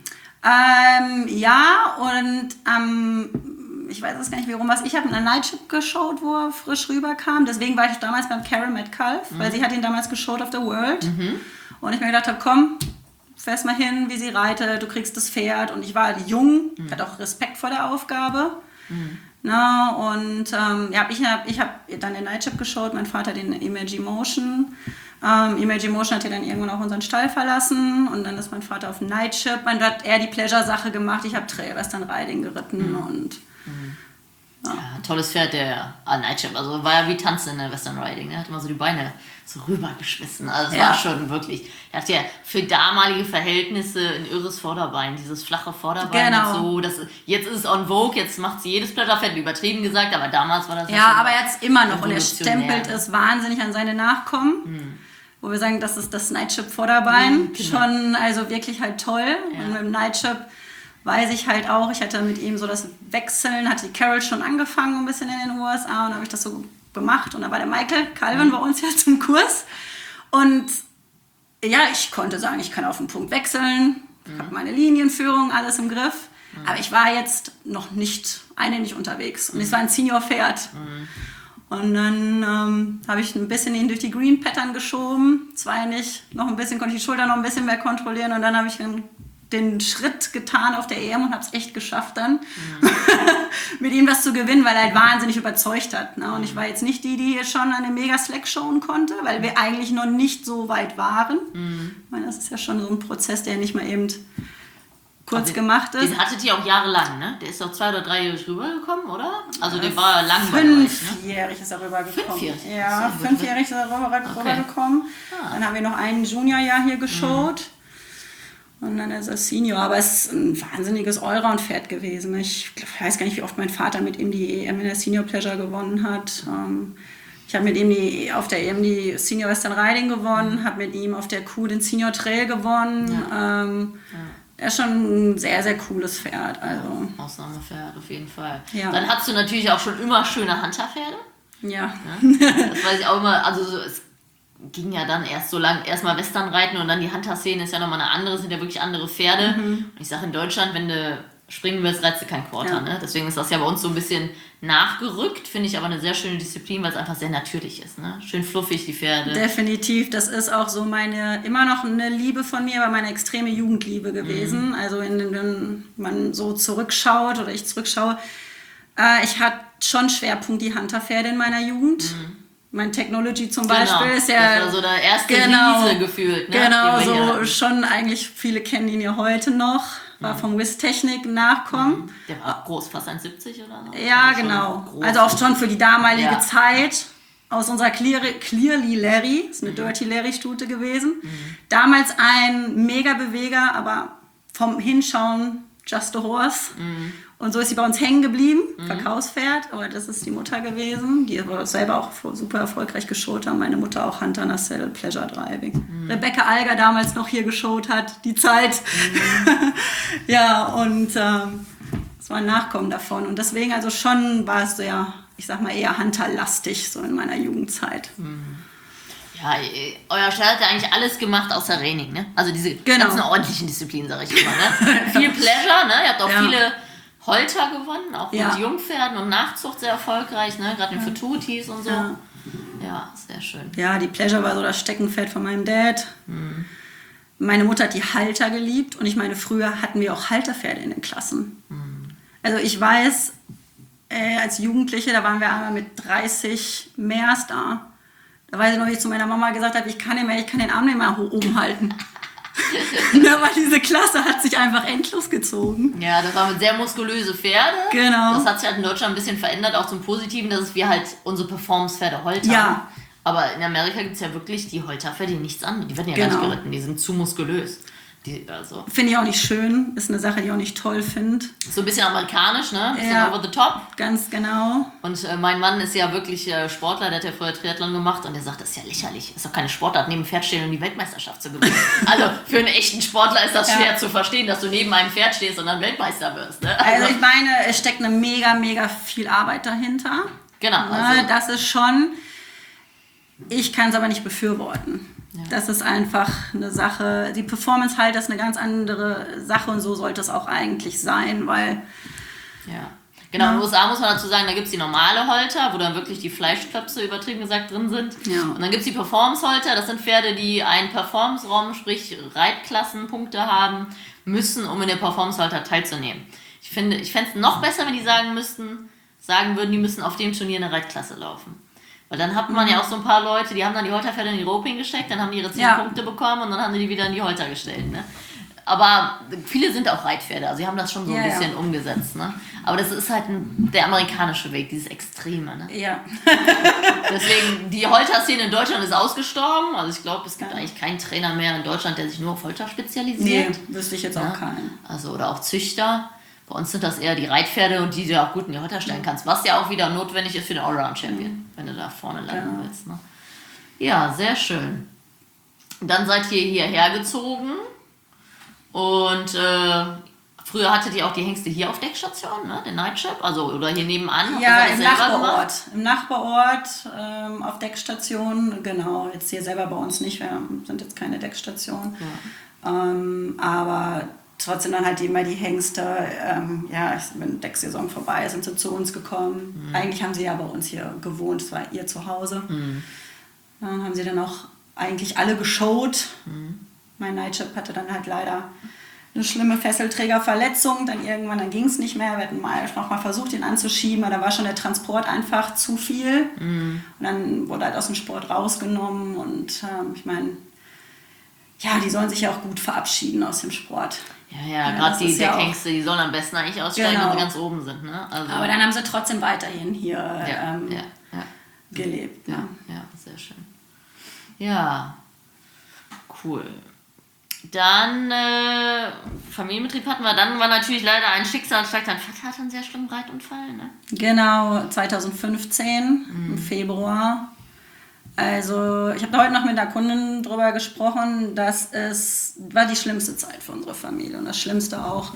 Speaker 1: Ähm, ja, und ähm, ich weiß es gar nicht, warum was. Ich habe einen Nightship geschaut, wo er frisch rüberkam. Deswegen war ich damals beim Karen Metcalf, mhm. weil sie hat ihn damals geschaut auf der World. Mhm. Und ich mir gedacht habe, komm, fährst mal hin, wie sie reitet, du kriegst das Pferd. Und ich war halt jung, mhm. hatte auch Respekt vor der Aufgabe. Mhm. Na, und ähm, ja, ich habe ich hab dann den Nightship geschaut, mein Vater den Imagimotion. Ähm, Imagimotion hat ja dann irgendwann auch unseren Stall verlassen und dann ist mein Vater auf Nightship. Dann hat er die Pleasure-Sache gemacht, ich habe Trail Western Riding geritten
Speaker 2: mhm.
Speaker 1: und...
Speaker 2: Mhm. Ja. Ja, tolles Pferd, der ah, Nightship, also war ja wie Tanzen in der Western Riding, er hat immer so die Beine so rübergeschmissen, also es ja. war schon wirklich, er hat ja für damalige Verhältnisse ein irres Vorderbein, dieses flache Vorderbein,
Speaker 1: genau.
Speaker 2: so, das, jetzt ist es on vogue, jetzt macht sie jedes Pleasure-Pferd, übertrieben gesagt, aber damals war das
Speaker 1: ja, aber jetzt immer noch und er stempelt es wahnsinnig an seine Nachkommen. Mhm. Wo wir sagen, das ist das Nightship-Vorderbein, mhm, genau. schon also wirklich halt toll. Ja. Und mit dem Nightship weiß ich halt auch, ich hatte mit ihm so das Wechseln, hatte die Carol schon angefangen ein bisschen in den U S A und habe ich das so gemacht. Und da war der Michael Calvin mhm. bei uns ja zum Kurs. Und ja, ich konnte sagen, ich kann auf den Punkt wechseln, mhm. habe meine Linienführung, alles im Griff. Mhm. Aber ich war jetzt noch nicht einhändig unterwegs. Und es war ein Senior-Pferd. Mhm. Und dann ähm, habe ich ein bisschen ihn durch die Green Pattern geschoben. Zwar nicht, noch ein bisschen, konnte ich die Schulter noch ein bisschen mehr kontrollieren. Und dann habe ich den, den Schritt getan auf der E M und habe es echt geschafft dann, mhm. mit ihm das zu gewinnen, weil er halt wahnsinnig überzeugt hat. Ne? Und ich war jetzt nicht die, die hier schon eine Mega-Slack schauen konnte, weil wir eigentlich noch nicht so weit waren. Mhm. Ich meine, das ist ja schon so ein Prozess, der nicht mal eben kurz
Speaker 2: also
Speaker 1: gemacht ist.
Speaker 2: Den hattet ihr auch jahrelang, ne? Der ist doch zwei oder drei Jahre rübergekommen, oder? Also der war lang bei euch, ne?
Speaker 1: Fünfjährig ist er rübergekommen.
Speaker 2: Fünfjährig?
Speaker 1: Ja,
Speaker 2: gut,
Speaker 1: fünfjährig ist er rüber,
Speaker 2: okay.
Speaker 1: rübergekommen.
Speaker 2: Ah.
Speaker 1: Dann haben wir noch ein Juniorjahr hier geschaut. Mhm. Und dann ist er Senior. Aber es ist ein wahnsinniges Allround-Pferd gewesen. Ich weiß gar nicht, wie oft mein Vater mit ihm die E M in der Senior Pleasure gewonnen hat. Ich habe mit ihm die, auf der E M die Senior Western Riding gewonnen, mhm. habe mit ihm auf der Kuh den Senior Trail gewonnen. Ja. Ähm, ja. Er ist schon ein sehr, sehr cooles Pferd. Also.
Speaker 2: Ausnahmepferd, auf jeden Fall.
Speaker 1: Ja.
Speaker 2: Dann hast du natürlich auch schon immer schöne Hunterpferde.
Speaker 1: Ja.
Speaker 2: ja. Das weiß ich auch immer. Also so, es ging ja dann erst so lang, erstmal Western reiten und dann die Hunter-Szene ist ja nochmal eine andere, sind ja wirklich andere Pferde. Mhm. Und ich sage in Deutschland, wenn du springen willst, reizt du kein Quarter. Ja. Ne? Deswegen ist das ja bei uns so ein bisschen nachgerückt, finde ich aber eine sehr schöne Disziplin, weil es einfach sehr natürlich ist. Ne? Schön fluffig, die Pferde.
Speaker 1: Definitiv, das ist auch so meine, immer noch eine Liebe von mir, aber meine extreme Jugendliebe gewesen. Mhm. Also in, wenn man so zurückschaut oder ich zurückschaue, äh, ich hatte schon Schwerpunkt die Hunter-Pferde in meiner Jugend. Mhm. Mein Technology zum
Speaker 2: genau.
Speaker 1: Beispiel ist ja...
Speaker 2: Das war so der erste
Speaker 1: genau,
Speaker 2: Riese gefühlt. Ne?
Speaker 1: Genau, so schon eigentlich, viele kennen ihn ja heute noch. War vom With Technik Nachkommen.
Speaker 2: Der war groß, fast eins Komma siebzig oder so?
Speaker 1: Ja, genau. Also auch schon für die damalige ja. Zeit. Aus unserer Clear, Clearly Larry, ist eine mhm. Dirty Larry Stute gewesen. Mhm. Damals ein Mega-Beweger, aber vom Hinschauen just a horse. Mhm. Und so ist sie bei uns hängen geblieben, mhm. Verkaufspferd, aber das ist die Mutter gewesen, die aber selber auch super erfolgreich geschot haben. Meine Mutter auch Hunter Nacelle Pleasure Driving. Mhm. Rebecca Alger damals noch hier geschot hat, die Zeit. Mhm. Ja, und ähm, es war ein Nachkommen davon. Und deswegen also schon war es sehr, ich sag mal, eher Hunter-lastig, so in meiner Jugendzeit.
Speaker 2: Mhm. Ja, euer Stall hat ja eigentlich alles gemacht außer Reining, ne? Also diese
Speaker 1: genau.
Speaker 2: ganzen ordentlichen Disziplinen, sag ich immer, ne? Viel Pleasure, ne? Ihr habt auch ja. viele Holter gewonnen, auch ja. mit Jungpferden und Nachzucht sehr erfolgreich, ne? Gerade in ja. Fututis und so. Ja. ja, sehr schön.
Speaker 1: Ja, die Pleasure war so das Steckenpferd von meinem Dad. Hm. Meine Mutter hat die Halter geliebt und ich meine, früher hatten wir auch Halterpferde in den Klassen. Hm. Also ich weiß, äh, als Jugendliche, da waren wir einmal mit dreißig Mehrs da. Da weiß ich noch, wie ich zu meiner Mama gesagt habe, ich kann nicht mehr, ich kann den Arm nicht mehr oben halten. Ja, weil diese Klasse hat sich einfach endlos gezogen.
Speaker 2: Ja, das waren sehr muskulöse Pferde.
Speaker 1: Genau.
Speaker 2: Das hat sich halt in Deutschland ein bisschen verändert, auch zum Positiven, dass wir halt unsere Performance-Pferde Holter
Speaker 1: ja.
Speaker 2: haben. Aber in Amerika gibt es ja wirklich die Holterpferde, die nichts an, die werden ja genau. gar nicht geritten, die sind zu muskulös. Die, also.
Speaker 1: Finde ich auch nicht schön, ist eine Sache, die ich auch nicht toll finde.
Speaker 2: So ein bisschen amerikanisch, ne? Ein bisschen
Speaker 1: ja,
Speaker 2: over the top.
Speaker 1: Ganz genau.
Speaker 2: Und äh, mein Mann ist ja wirklich äh, Sportler, der hat ja vorher Triathlon gemacht und der sagt, das ist ja lächerlich. Ist doch keine Sportart, neben dem Pferd stehen, um die Weltmeisterschaft zu gewinnen. Also für einen echten Sportler ist das ja. schwer zu verstehen, dass du neben einem Pferd stehst und dann Weltmeister wirst. Ne?
Speaker 1: Also, also ich meine, es steckt eine mega, mega viel Arbeit dahinter.
Speaker 2: Genau.
Speaker 1: Also. Ne? Das ist schon, ich kann es aber nicht befürworten. Ja. Das ist einfach eine Sache, die Performance halt ist eine ganz andere Sache und so sollte es auch eigentlich sein, weil...
Speaker 2: Ja, genau, ja. in den U S A muss man dazu sagen, da gibt es die normale Holter, wo dann wirklich die Fleischklöpse übertrieben gesagt drin sind.
Speaker 1: Ja.
Speaker 2: Und dann gibt es die Performance-Holter, das sind Pferde, die einen Performance-Raum, sprich Reitklassenpunkte haben müssen, um in der Performance-Holter teilzunehmen. Ich finde, ich fände es noch besser, wenn die sagen müssten, sagen würden, die müssen auf dem Turnier eine Reitklasse laufen. Weil dann hat man ja auch so ein paar Leute, die haben dann die Holterpferde in die Roping gesteckt, dann haben die ihre zehn ja. Punkte bekommen und dann haben die die wieder in die Holter gestellt. Ne? Aber viele sind auch Reitpferde, also sie haben das schon so ein ja, bisschen ja. umgesetzt. Ne? Aber das ist halt ein, der amerikanische Weg, dieses Extreme. Ne?
Speaker 1: Ja.
Speaker 2: Deswegen, die Holter-Szene in Deutschland ist ausgestorben. Also ich glaube, es gibt ja. eigentlich keinen Trainer mehr in Deutschland, der sich nur auf Holter spezialisiert.
Speaker 1: Nee, wüsste ich jetzt auch
Speaker 2: ja?
Speaker 1: keinen.
Speaker 2: Also, oder auch Züchter. Bei uns sind das eher die Reitpferde und die du auch gut in die Holter stellen kannst, was ja auch wieder notwendig ist für den Allround-Champion, mhm. wenn du da vorne landen ja. willst. Ne? Ja, sehr schön. Dann seid ihr hierher gezogen und äh, früher hattet ihr auch die Hengste hier auf Deckstation, ne? Den Nightship, also oder hier nebenan.
Speaker 1: Ja, im Nachbarort. Im Nachbarort ähm, auf Deckstation, genau. Jetzt hier selber bei uns nicht, wir sind jetzt keine Deckstation. Ja. Ähm, aber trotzdem dann halt immer die Hengste, ähm, ja, wenn Decksaison vorbei ist, sind sie zu uns gekommen. Mhm. Eigentlich haben sie ja bei uns hier gewohnt, es war ihr Zuhause. Mhm. Dann haben sie dann auch eigentlich alle geshowt. Mhm. Mein Nightship hatte dann halt leider eine schlimme Fesselträgerverletzung, dann irgendwann, dann ging es nicht mehr. Wir hatten mal noch mal versucht, ihn anzuschieben, aber da war schon der Transport einfach zu viel. Mhm. Und dann wurde halt aus dem Sport rausgenommen und ähm, ich meine, ja, die sollen sich ja auch gut verabschieden aus dem Sport.
Speaker 2: Ja, ja, ja gerade die Deckhengste, ja die sollen am besten eigentlich aussteigen, genau. wenn sie ganz oben sind. Ne? Also
Speaker 1: aber dann haben sie trotzdem weiterhin hier
Speaker 2: ja,
Speaker 1: ähm,
Speaker 2: ja, ja.
Speaker 1: gelebt.
Speaker 2: Ja,
Speaker 1: ne?
Speaker 2: ja, sehr schön. Ja, cool. Dann, äh, Familienbetrieb hatten wir, dann war natürlich leider ein Schicksalsschlag. Dein Vater hatte einen sehr schlimmen Reitunfall, ne?
Speaker 1: Genau, zwanzig fünfzehn mhm. im Februar. Also ich habe da heute noch mit einer Kundin drüber gesprochen, dass es war die schlimmste Zeit für unsere Familie und das Schlimmste auch.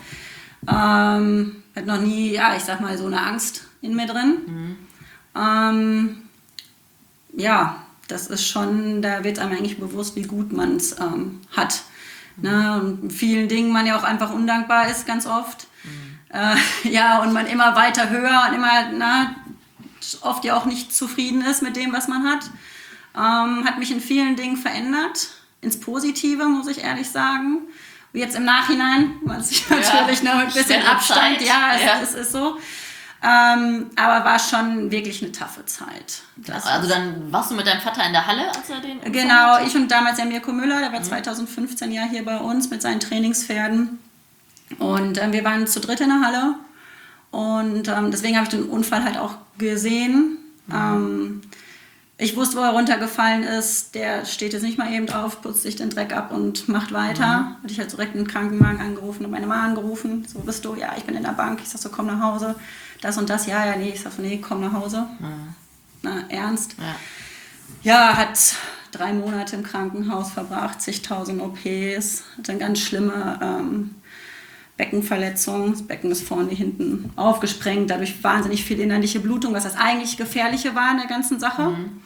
Speaker 1: Ähm, ich hatte noch nie, ja, ich sag mal, so eine Angst in mir drin. Mhm. Ähm, ja, das ist schon, da wird einem eigentlich bewusst, wie gut man es ähm, hat. Mhm. Ne? Und in vielen Dingen man ja auch einfach undankbar ist, ganz oft. Mhm. Äh, ja, und man immer weiter höher und immer, na, oft ja auch nicht zufrieden ist mit dem, was man hat. Ähm, hat mich in vielen Dingen verändert, ins Positive, muss ich ehrlich sagen. Und jetzt im Nachhinein, was ich ja, natürlich noch mit ein bisschen Abstand, Zeit. ja, es, ja. es ist so. Ähm, aber war schon wirklich eine taffe Zeit.
Speaker 2: Das also dann warst du mit deinem Vater in der Halle, als er den...
Speaker 1: Genau, hatte? Ich und damals der Mirko Müller, der war mhm. zwanzig fünfzehn ja hier bei uns mit seinen Trainingspferden. Und äh, wir waren zu dritt in der Halle. Und ähm, deswegen habe ich den Unfall halt auch gesehen. Mhm. Ähm, ich wusste, wo er runtergefallen ist. Der steht jetzt nicht mal eben drauf, putzt sich den Dreck ab und macht weiter. Mhm. Hatte ich halt direkt einen Krankenwagen angerufen und meine Mama angerufen. So, bist du? Ja, ich bin in der Bank. Ich sag so, komm nach Hause. Das und das. Ja, ja, nee. Ich sag so, nee, komm nach Hause. Mhm. Na, ernst? Ja. Ja, hat drei Monate im Krankenhaus verbracht, zigtausend O Ps. Hatte eine ganz schlimme ähm, Beckenverletzung. Das Becken ist vorne, hinten aufgesprengt. Dadurch wahnsinnig viel innerliche Blutung, was das eigentlich Gefährliche war in der ganzen Sache. Mhm.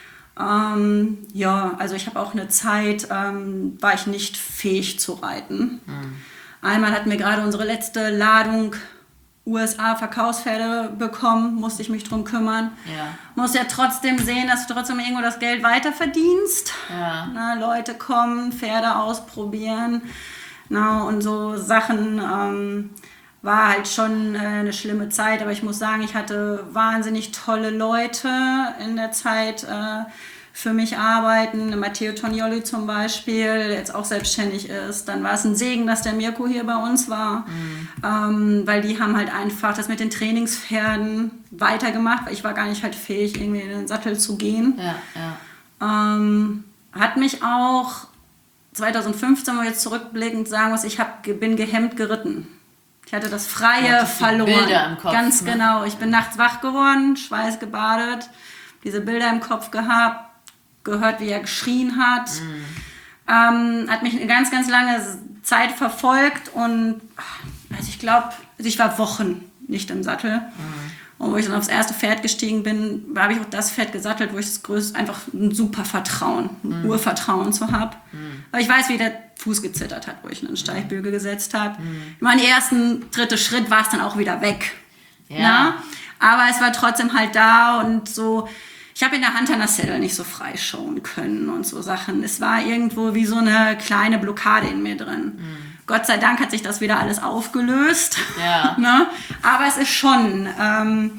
Speaker 1: Ähm, ja, also ich habe auch eine Zeit, ähm, war ich nicht fähig zu reiten. Mhm. Einmal hatten wir gerade unsere letzte Ladung U S A-Verkaufspferde bekommen, musste ich mich drum kümmern. Ja. Musst ja trotzdem sehen, dass du trotzdem irgendwo das Geld weiter verdienst. Ja. Na, Leute kommen, Pferde ausprobieren. Na, und so Sachen, ähm, war halt schon äh, eine schlimme Zeit, aber ich muss sagen, ich hatte wahnsinnig tolle Leute in der Zeit äh, für mich arbeiten. Matteo Tonioli zum Beispiel, der jetzt auch selbstständig ist. Dann war es ein Segen, dass der Mirko hier bei uns war, mhm. ähm, weil die haben halt einfach das mit den Trainingspferden weitergemacht, weil ich war gar nicht halt fähig, irgendwie in den Sattel zu gehen. Ja, ja. Ähm, hat mich auch zwanzig fünfzehn, wo ich jetzt zurückblickend sagen muss, ich hab, bin gehemmt geritten. Ich hatte das Freie verloren.
Speaker 2: Bilder im Kopf,
Speaker 1: Ganz
Speaker 2: ne?
Speaker 1: genau. Ich bin nachts wach geworden, schweißgebadet, diese Bilder im Kopf gehabt, gehört, wie er geschrien hat. Mhm. Ähm, hat mich eine ganz, ganz lange Zeit verfolgt und also ich glaube, also ich war Wochen nicht im Sattel. Mhm. Und wo ich dann aufs erste Pferd gestiegen bin, habe ich auch das Pferd gesattelt, wo ich das größte, einfach ein super Vertrauen, ein mhm. Urvertrauen zu habe. Mhm. Weil ich weiß, wie der Fuß gezittert hat, wo ich einen Steigbügel gesetzt habe. Mhm. Ich meine, den ersten, dritte Schritt war es dann auch wieder weg. Ja. Na? Aber es war trotzdem halt da und so, ich habe in der Hand an der Saddle nicht so frei schauen können und so Sachen. Es war irgendwo wie so eine kleine Blockade in mir drin. Mhm. Gott sei Dank hat sich das wieder alles aufgelöst. Ja. Ne? Aber es ist schon, ähm,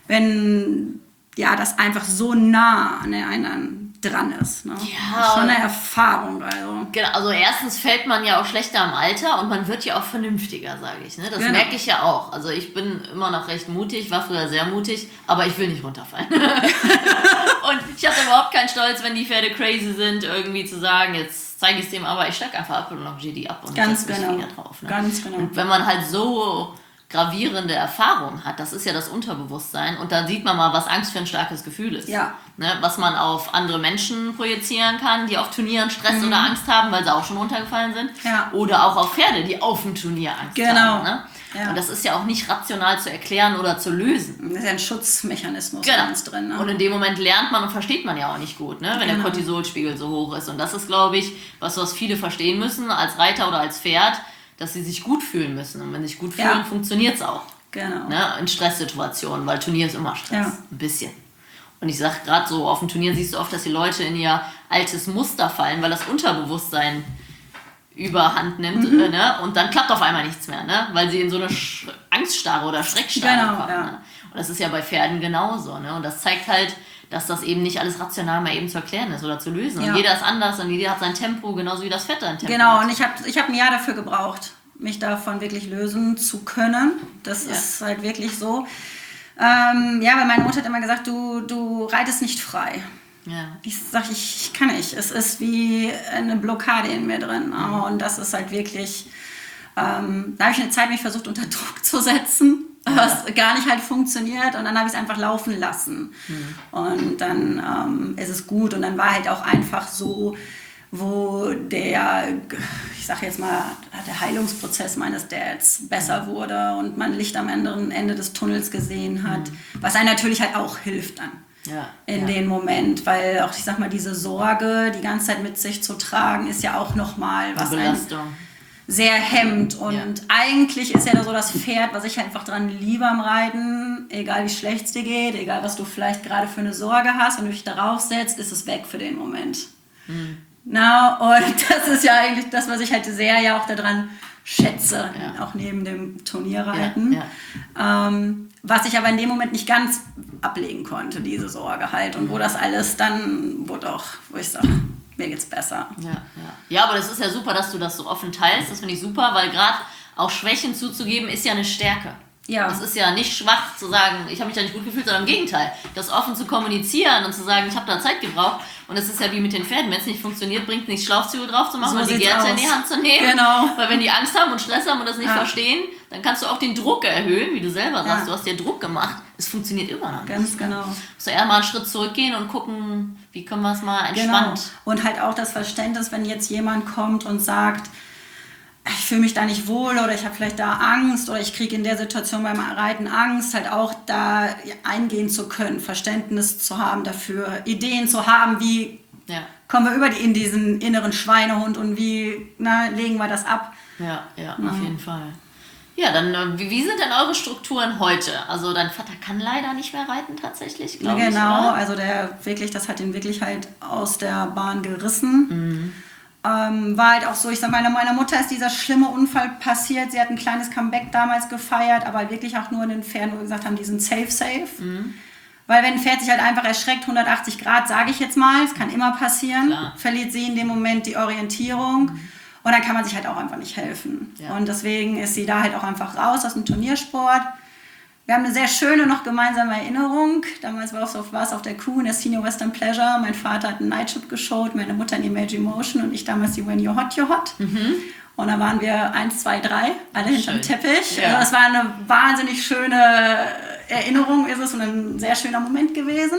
Speaker 1: wenn ja, das einfach so nah an einem dran ist. Ne? Ja, das ist schon eine Erfahrung. Also.
Speaker 2: Genau, also erstens fällt man ja auch schlechter im Alter und man wird ja auch vernünftiger, sage ich. Ne? Das genau. merke ich ja auch. Also ich bin immer noch recht mutig, war früher sehr mutig, aber ich will nicht runterfallen. Und ich habe überhaupt keinen Stolz, wenn die Pferde crazy sind, irgendwie zu sagen, jetzt zeige ich es dem, aber ich steige einfach ab und longiere die ab und
Speaker 1: Ganz
Speaker 2: setze
Speaker 1: genau.
Speaker 2: mich wieder drauf. Ne?
Speaker 1: Ganz genau.
Speaker 2: Und wenn man halt so gravierende Erfahrungen hat, das ist ja das Unterbewusstsein und da sieht man mal, was Angst für ein starkes Gefühl ist. Ja. Ne? Was man auf andere Menschen projizieren kann, die auf Turnieren Stress mhm. oder Angst haben, weil sie auch schon runtergefallen sind. Ja. Oder auch auf Pferde, die auf dem Turnier Angst
Speaker 1: genau.
Speaker 2: haben. Ne? Ja. Und das ist ja auch nicht rational zu erklären oder zu lösen.
Speaker 1: Das ist ja ein Schutzmechanismus
Speaker 2: genau.
Speaker 1: ganz drin. Ne?
Speaker 2: Und in dem Moment lernt man und versteht man ja auch nicht gut, ne? wenn genau. der Cortisolspiegel so hoch ist. Und das ist, glaube ich, was, was viele verstehen müssen als Reiter oder als Pferd, dass sie sich gut fühlen müssen. Und wenn sie sich gut fühlen, ja. funktioniert es auch. Genau. Ne? In Stresssituationen, weil Turnier ist immer Stress. Ja. Ein bisschen. Und ich sage gerade so, auf dem Turnier siehst du oft, dass die Leute in ihr altes Muster fallen, weil das Unterbewusstsein überhand nimmt mhm. äh, ne? und dann klappt auf einmal nichts mehr, ne? Weil sie in so eine Sch- Angststarre oder Schreckstarre
Speaker 1: genau,
Speaker 2: kommen.
Speaker 1: Ja.
Speaker 2: Ne? Und das ist ja bei Pferden genauso. Ne? Und das zeigt halt, dass das eben nicht alles rational mal eben zu erklären ist oder zu lösen. Ja. Und jeder ist anders und jeder hat sein Tempo, genauso wie das Pferd sein Tempo
Speaker 1: Genau,
Speaker 2: hat.
Speaker 1: und ich habe ich hab ein Jahr dafür gebraucht, mich davon wirklich lösen zu können. Das ja. ist halt wirklich so. Ähm, ja, weil meine Mutter hat immer gesagt, du, du reitest nicht frei. Ja. Ich sage, ich, ich kann nicht. Es ist wie eine Blockade in mir drin. Mhm. Und das ist halt wirklich, ähm, da habe ich eine Zeit mich versucht unter Druck zu setzen, ja. was gar nicht halt funktioniert. Und dann habe ich es einfach laufen lassen. Mhm. Und dann ähm, ist es gut. Und dann war halt auch einfach so, wo der, ich sage jetzt mal, der Heilungsprozess meines Dads besser wurde und man Licht am anderen Ende des Tunnels gesehen hat, mhm. was einem natürlich halt auch hilft dann. Ja, in ja. den Moment, weil auch, ich sag mal, diese Sorge, die ganze Zeit mit sich zu tragen, ist ja auch nochmal was einen sehr hemmt. Und ja. eigentlich ist ja so das Pferd, was ich einfach dran liebe am Reiten, egal wie schlecht es dir geht, egal was du vielleicht gerade für eine Sorge hast, wenn du dich darauf setzt, ist es weg für den Moment. Mhm. Na, und das ist ja eigentlich das, was ich halt sehr ja auch daran schätze, ja. auch neben dem Turnierreiten. Ja, ja. Ähm, was ich aber in dem Moment nicht ganz ablegen konnte, diese Sorge halt. Und wo das alles dann, wo doch, wo ich sage, mir geht's besser.
Speaker 2: Ja, ja. ja, aber das ist ja super, dass du das so offen teilst. Das finde ich super, weil gerade auch Schwächen zuzugeben, ist ja eine Stärke.
Speaker 1: Ja.
Speaker 2: Es ist ja nicht schwach zu sagen, ich habe mich da nicht gut gefühlt, sondern im Gegenteil. Das offen zu kommunizieren und zu sagen, ich habe da Zeit gebraucht. Und es ist ja wie mit den Pferden. Wenn es nicht funktioniert, bringt es nicht, Schlauchzügel drauf zu machen
Speaker 1: So
Speaker 2: und die
Speaker 1: sieht's
Speaker 2: Gerte
Speaker 1: aus.
Speaker 2: in die Hand zu nehmen.
Speaker 1: Genau.
Speaker 2: Weil wenn die Angst haben und Stress haben und das nicht
Speaker 1: Ja.
Speaker 2: verstehen, dann kannst du auch den Druck erhöhen, wie du selber sagst.
Speaker 1: Ja.
Speaker 2: Du hast dir Druck gemacht. Es funktioniert immer noch nicht.
Speaker 1: Ganz genau.
Speaker 2: Musst du eher mal einen Schritt zurückgehen und gucken, wie können wir es mal
Speaker 1: Genau.
Speaker 2: entspannt.
Speaker 1: Und halt auch das Verständnis, wenn jetzt jemand kommt und sagt, ich fühle mich da nicht wohl oder ich habe vielleicht da Angst oder ich kriege in der Situation beim Reiten Angst, halt auch da eingehen zu können, Verständnis zu haben dafür, Ideen zu haben, wie
Speaker 2: Ja,
Speaker 1: kommen wir über die, in diesen inneren Schweinehund und wie na, legen wir das ab.
Speaker 2: ja, ja, auf jeden Fall. Ja, dann, äh, wie, wie sind denn eure Strukturen heute? Also dein Vater kann leider nicht mehr reiten tatsächlich, glaube ich,
Speaker 1: Genau,
Speaker 2: oder?
Speaker 1: also der wirklich, das hat ihn wirklich halt aus der Bahn gerissen.
Speaker 2: Mhm.
Speaker 1: Ähm, war halt auch so, ich sag mal, meiner Mutter ist dieser schlimme Unfall passiert. Sie hat ein kleines Comeback damals gefeiert, aber wirklich auch nur in den Pferden, wo wir gesagt haben, die sind safe, safe.
Speaker 2: Mhm.
Speaker 1: Weil wenn ein Pferd sich halt einfach erschreckt, hundertachtzig Grad, sage ich jetzt mal, es kann immer passieren,
Speaker 2: Klar.
Speaker 1: verliert sie in dem Moment die Orientierung und dann kann man sich halt auch einfach nicht helfen.
Speaker 2: Ja.
Speaker 1: Und deswegen ist sie da halt auch einfach raus aus dem Turniersport. Wir haben eine sehr schöne noch gemeinsame Erinnerung. Damals war es auf, war es auf der Kuh in der Senior Western Pleasure. Mein Vater hat einen Nightship geschaut, meine Mutter in Imagine Motion und ich damals die When You're Hot, You're Hot.
Speaker 2: Mhm.
Speaker 1: Und da waren wir eins, zwei, drei, alle hinterm
Speaker 2: Schön.
Speaker 1: Teppich.
Speaker 2: Ja.
Speaker 1: Also das war eine wahnsinnig schöne Erinnerung, ist es, und ein sehr schöner Moment gewesen.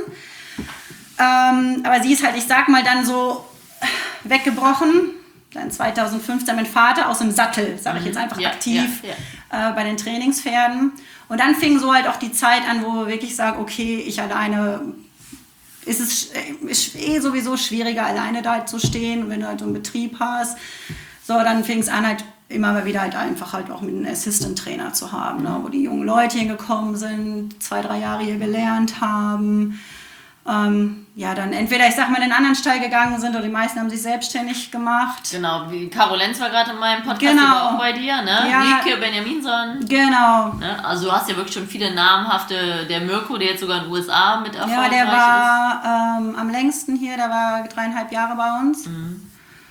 Speaker 1: Ähm, aber sie ist halt, ich sag mal, dann so weggebrochen. Dann zweitausendfünfzehn mein Vater aus dem Sattel, sage ich jetzt einfach
Speaker 2: Ja,
Speaker 1: aktiv,
Speaker 2: ja,
Speaker 1: Äh, bei den Trainingspferden. Und dann fing so halt auch die Zeit an, wo wir wirklich sagen, okay, ich alleine, ist es ist eh sowieso schwieriger, alleine da zu stehen, wenn du halt so einen Betrieb hast. So, dann fing es an, halt immer mal wieder halt einfach halt auch mit einem Assistant-Trainer zu haben, ne, wo die jungen Leute hingekommen sind, zwei, drei Jahre hier gelernt haben. Ähm, ja, dann entweder, ich sag mal, in einen anderen Stall gegangen sind oder die meisten haben sich selbstständig gemacht.
Speaker 2: Genau, wie Caro Lenz war gerade in meinem Podcast,
Speaker 1: Genau.
Speaker 2: die war auch bei dir, ne?
Speaker 1: Ja.
Speaker 2: Lieke Benjaminson.
Speaker 1: Genau.
Speaker 2: Ne? Also du hast ja wirklich schon viele namhafte, der Mirko, der jetzt sogar in den U S A mit
Speaker 1: Ja,
Speaker 2: erfolgreich
Speaker 1: der
Speaker 2: ist.
Speaker 1: war ähm, am längsten hier, der war dreieinhalb Jahre bei uns.
Speaker 2: Mhm.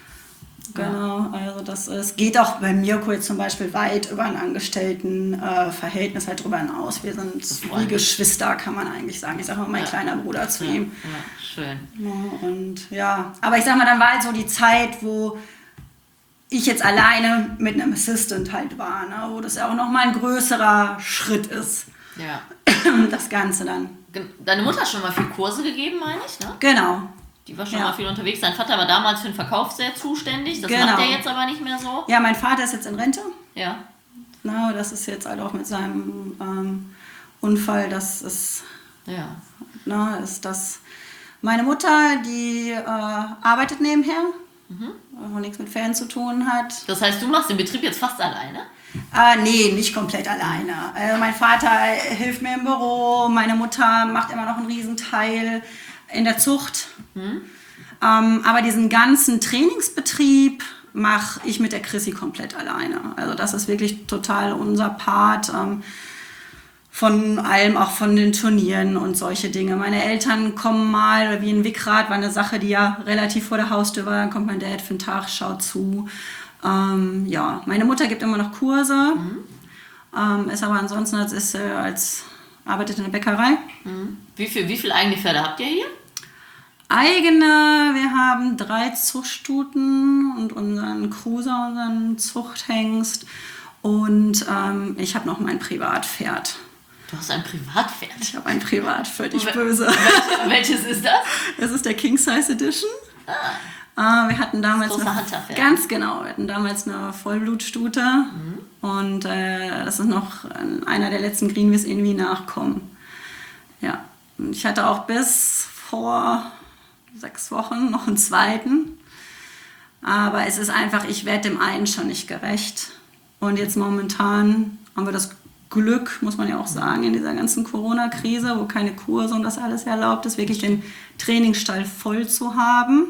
Speaker 1: Genau, also das ist, geht auch bei Mirko jetzt zum Beispiel weit über ein Angestelltenverhältnis halt drüber hinaus. Wir sind
Speaker 2: freut
Speaker 1: wie
Speaker 2: mich.
Speaker 1: Geschwister, kann man eigentlich sagen. Ich sage mal, mein
Speaker 2: Ja.
Speaker 1: kleiner Bruder zu
Speaker 2: Ja,
Speaker 1: ihm.
Speaker 2: ja, schön.
Speaker 1: Ja, und ja, aber ich sag mal, dann war halt so die Zeit, wo ich jetzt alleine mit einem Assistant halt war, ne? Wo das ja auch nochmal ein größerer Schritt ist,
Speaker 2: Ja.
Speaker 1: das Ganze dann.
Speaker 2: Gen- Deine Mutter hat schon mal viel Kurse gegeben, meine ich, ne?
Speaker 1: Genau.
Speaker 2: Die war schon
Speaker 1: Ja.
Speaker 2: mal viel unterwegs. Dein Vater war damals für den Verkauf sehr zuständig. Das
Speaker 1: Genau.
Speaker 2: macht er jetzt aber nicht mehr so.
Speaker 1: Ja, mein Vater ist jetzt in Rente.
Speaker 2: Ja.
Speaker 1: Na, das ist jetzt halt auch mit seinem ähm, Unfall, das ist,
Speaker 2: Ja.
Speaker 1: na, ist das. Meine Mutter, die äh, arbeitet nebenher,
Speaker 2: Mhm.
Speaker 1: auch nichts mit Pferden zu tun hat.
Speaker 2: Das heißt, du machst den Betrieb jetzt fast alleine?
Speaker 1: Äh, nee, nicht komplett alleine. Also mein Vater hilft mir im Büro, meine Mutter macht immer noch einen Riesenteil in der Zucht.
Speaker 2: Hm?
Speaker 1: Ähm, aber diesen ganzen Trainingsbetrieb mache ich mit der Chrissy komplett alleine. Also das ist wirklich total unser Part. Ähm, von allem, auch von den Turnieren und solche Dinge. Meine Eltern kommen mal, wie in Wickrad, war eine Sache, die ja relativ vor der Haustür war, dann kommt mein Dad für einen Tag, schaut zu. Ähm, ja, meine Mutter gibt immer noch Kurse,
Speaker 2: Mhm.
Speaker 1: ähm, ist aber ansonsten als, ist, äh, als arbeitet in der Bäckerei.
Speaker 2: Mhm. Wie viel, wie viel eigene Pferde habt ihr hier?
Speaker 1: Eigene, wir haben drei Zuchtstuten und unseren Cruiser, unseren Zuchthengst und ähm, ich habe noch mein Privatpferd.
Speaker 2: Du hast ein Privatpferd.
Speaker 1: Ich habe ein Privatpferd, ich
Speaker 2: Wel-
Speaker 1: böse.
Speaker 2: Welches, welches ist das?
Speaker 1: Das ist der King Size Edition.
Speaker 2: Ah,
Speaker 1: Äh, wir hatten damals
Speaker 2: große
Speaker 1: eine,
Speaker 2: Hunterpferd.
Speaker 1: ganz genau, wir hatten damals eine Vollblutstute
Speaker 2: Mhm.
Speaker 1: und äh, das ist noch einer der letzten Greenwies irgendwie nachkommen. Ja, und ich hatte auch bis vor sechs Wochen noch einen zweiten, aber es ist einfach, ich werde dem einen schon nicht gerecht und jetzt momentan haben wir das Glück, muss man ja auch sagen, in dieser ganzen Corona-Krise, wo keine Kurse und das alles erlaubt ist, wirklich den Trainingsstall voll zu haben.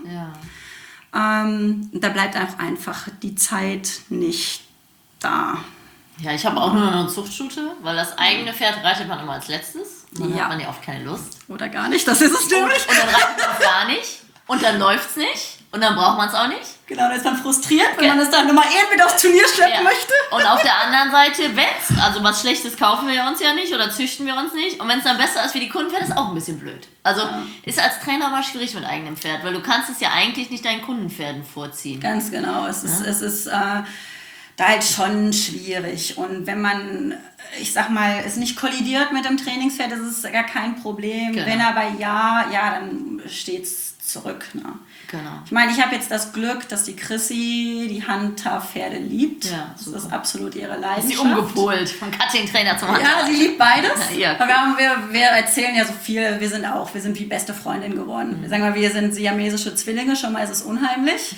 Speaker 2: Ja.
Speaker 1: Ähm, da bleibt auch einfach die Zeit nicht da.
Speaker 2: Ja, ich habe auch nur noch eine Zuchtstute, weil das eigene Pferd reitet man immer als letztes. Und dann
Speaker 1: Ja.
Speaker 2: hat man ja oft keine Lust.
Speaker 1: Oder gar nicht, das ist es
Speaker 2: Und,
Speaker 1: nämlich.
Speaker 2: und dann reitet man auch gar nicht. Und dann läuft's nicht. Und dann braucht man es auch nicht.
Speaker 1: Genau, dann ist man frustriert, wenn man es dann nochmal eben mit aufs Turnier schleppen ja. möchte.
Speaker 2: Und auf der anderen Seite, wenn's, also was Schlechtes kaufen wir uns ja nicht oder züchten wir uns nicht. Und wenn es dann besser ist wie die Kundenpferde, ist auch ein bisschen blöd. Also ja. ist als Trainer mal schwierig mit eigenem Pferd, weil du kannst es ja eigentlich nicht deinen Kundenpferden vorziehen.
Speaker 1: Ganz genau, es ist, ja. es ist äh, da halt schon schwierig. Und wenn man, ich sag mal, es nicht kollidiert mit dem Trainingspferd, ist es gar kein Problem. Genau. Wenn aber ja, ja, dann steht es zurück. Ne?
Speaker 2: Genau.
Speaker 1: Ich meine, ich habe jetzt das Glück, dass die Chrissy die Hunter-Pferde liebt.
Speaker 2: Ja,
Speaker 1: das ist absolut ihre Leidenschaft.
Speaker 2: Ist sie umgepolt, von Cutting-Trainer zum Hunter.
Speaker 1: Ja, sie liebt beides.
Speaker 2: Ja, cool.
Speaker 1: Aber wir, haben, wir, wir erzählen ja so viel, wir sind auch, wir sind wie beste Freundinnen geworden. Mhm. Wir sagen mal, wir sind siamesische Zwillinge, schon mal ist es unheimlich.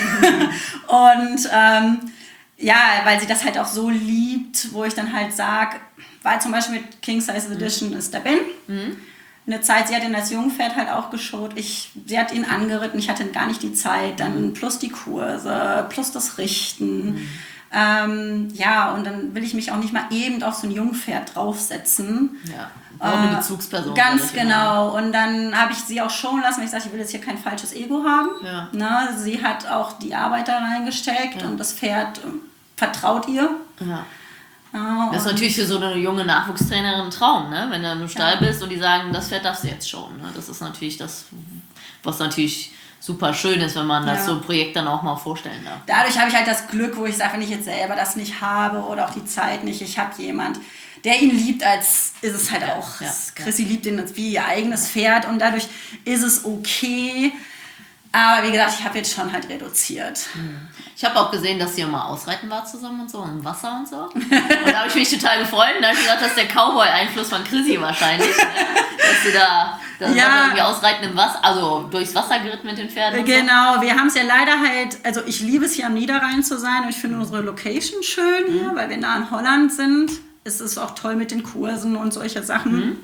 Speaker 1: Und ähm, ja, weil sie das halt auch so liebt, wo ich dann halt sage, weil zum Beispiel mit King Size Edition mhm. ist der Ben. Mhm. Eine Zeit, sie hat ihn als Jungpferd halt auch geschaut. Ich, sie hat ihn angeritten, ich hatte gar nicht die Zeit. Dann plus die Kurse, plus das Richten. Mhm. Ähm, ja, und dann will ich mich auch nicht mal eben auf so ein Jungpferd draufsetzen.
Speaker 2: Ja, auch eine Bezugsperson.
Speaker 1: Äh, ganz genau. Und dann habe ich sie auch schauen lassen, weil ich sage, ich will jetzt hier kein falsches Ego haben.
Speaker 2: Ja.
Speaker 1: Na, sie hat auch die Arbeit da reingesteckt ja. und das Pferd äh, vertraut ihr.
Speaker 2: Ja. Das ist natürlich für so eine junge Nachwuchstrainerin ein Traum, ne? Wenn du im Stall ja. bist und die sagen, das Pferd darfst du jetzt schon. Ne? Das ist natürlich das, was natürlich super schön ist, wenn man das ja. so ein Projekt dann auch mal vorstellen darf.
Speaker 1: Dadurch habe ich halt das Glück, wo ich sage, wenn ich jetzt selber das nicht habe oder auch die Zeit nicht, ich habe jemand, der ihn liebt, als ist es halt auch. Ja. Chrissy liebt ihn als wie ihr eigenes Pferd und dadurch ist es okay. Aber wie gesagt, ich habe jetzt schon halt reduziert.
Speaker 2: Ich habe auch gesehen, dass ihr mal ausreiten war zusammen und so, im Wasser und so. Und da habe ich mich total gefreut. Und da habe ich gesagt, das ist der Cowboy-Einfluss von Chrissy wahrscheinlich. Ne? Dass du da, da ja. irgendwie ausreiten im Wasser, also durchs Wasser geritten mit den Pferden.
Speaker 1: Genau, so. Wir haben es ja leider halt, also ich liebe es hier am Niederrhein zu sein und ich finde unsere Location schön hier, mhm. weil wir nah in Holland sind. Es ist auch toll mit den Kursen und solche Sachen. Mhm.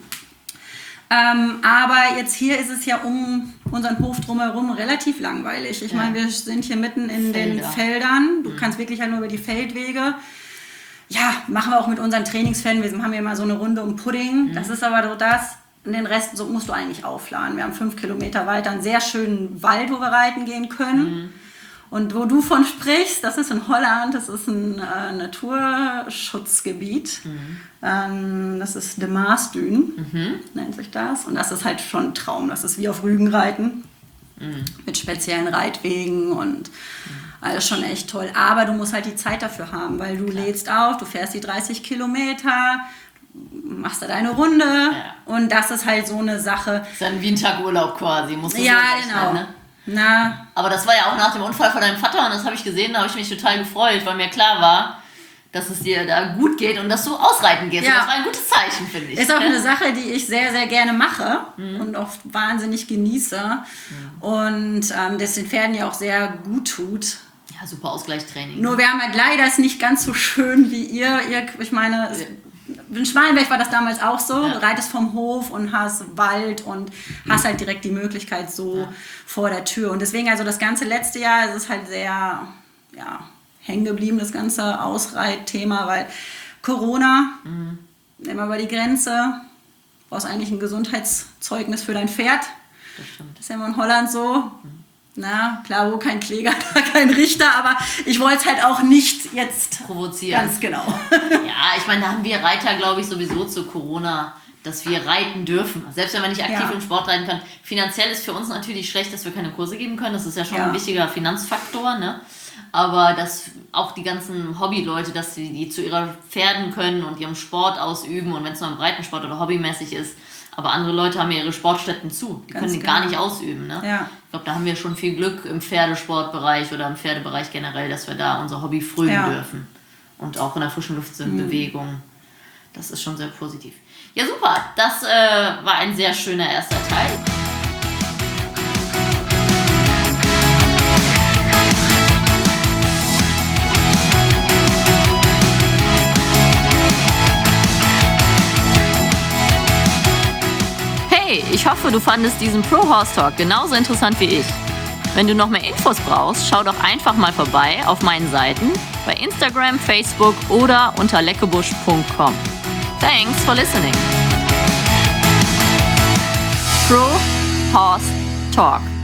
Speaker 1: Ähm, aber jetzt hier ist es ja um unseren Hof drumherum relativ langweilig. Ich ja. meine, wir sind hier mitten in Felder. den Feldern. Du mhm. kannst wirklich halt nur über die Feldwege. Ja, machen wir auch mit unseren Trainingspferden. Wir haben ja immer so eine Runde um Pudding. Mhm. Das ist aber so das. Und den Rest so musst du eigentlich aufladen. Wir haben fünf Kilometer weiter einen sehr schönen Wald, wo wir reiten gehen können. Mhm. Und wo du von sprichst, das ist in Holland, das ist ein äh, Naturschutzgebiet. Mhm. Ähm, das ist de Maasdün, mhm. nennt sich das. Und das ist halt schon ein Traum. Das ist wie auf Rügen reiten, mhm. mit speziellen Reitwegen und mhm. alles schon echt toll. Aber du musst halt die Zeit dafür haben, weil du Klar. lädst auf, du fährst die dreißig Kilometer, machst da deine Runde ja. und das ist halt so eine Sache.
Speaker 2: Das ist dann wie ein Tag Urlaub quasi, musst du
Speaker 1: ja,
Speaker 2: so rechnen,
Speaker 1: genau.
Speaker 2: Ne?
Speaker 1: Na.
Speaker 2: Aber das war ja auch nach dem Unfall von deinem Vater und das habe ich gesehen, da habe ich mich total gefreut, weil mir klar war, dass es dir da gut geht und dass du ausreiten gehst. Ja. Und das war ein gutes Zeichen, finde ich.
Speaker 1: Ist auch eine Sache, die ich sehr, sehr gerne mache mhm. und auch wahnsinnig genieße mhm. und ähm, das den Pferden ja auch sehr gut tut.
Speaker 2: Ja, super Ausgleichstraining.
Speaker 1: Nur wir haben halt leider es nicht ganz so schön wie ihr. ihr ich meine, es, in Schmalenberg war das damals auch so. Ja. Du reitest vom Hof und hast Wald und hast halt direkt die Möglichkeit so ja. vor der Tür. Und deswegen also das ganze letzte Jahr ist es halt sehr ja, hängen geblieben, das ganze Ausreitthema, weil Corona, mhm. immer über die Grenze, brauchst eigentlich ein Gesundheitszeugnis für dein Pferd.
Speaker 2: Das stimmt.
Speaker 1: Das ist ja immer in Holland so. Mhm. Na, klar, wo kein Kläger, da kein Richter, aber ich wollte es halt auch nicht jetzt
Speaker 2: provozieren.
Speaker 1: Ganz genau.
Speaker 2: Ja, ich meine, da haben wir Reiter, glaube ich, sowieso zu Corona, dass wir reiten dürfen. Selbst wenn man nicht aktiv ja. im Sport reiten kann. Finanziell ist für uns natürlich schlecht, dass wir keine Kurse geben können. Das ist ja schon ja. ein wichtiger Finanzfaktor, ne? Aber dass auch die ganzen Hobbyleute, dass sie die zu ihren Pferden können und ihrem Sport ausüben und wenn es nur im Breitensport oder hobbymäßig ist. Aber andere Leute haben ja ihre Sportstätten zu. Die Ganz können die genau. gar nicht ausüben. Ne?
Speaker 1: Ja.
Speaker 2: Ich glaube, da haben wir schon viel Glück im Pferdesportbereich oder im Pferdebereich generell, dass wir da unser Hobby frönen ja. dürfen. Und auch in der frischen Luft sind, mhm. Bewegung. Das ist schon sehr positiv. Ja, super. Das äh, war ein sehr schöner erster Teil. Ich hoffe, du fandest diesen Pro Horse Talk genauso interessant wie ich. Wenn du noch mehr Infos brauchst, schau doch einfach mal vorbei auf meinen Seiten bei Instagram, Facebook oder unter leckebusch punkt com. Thanks for listening. Pro Horse Talk.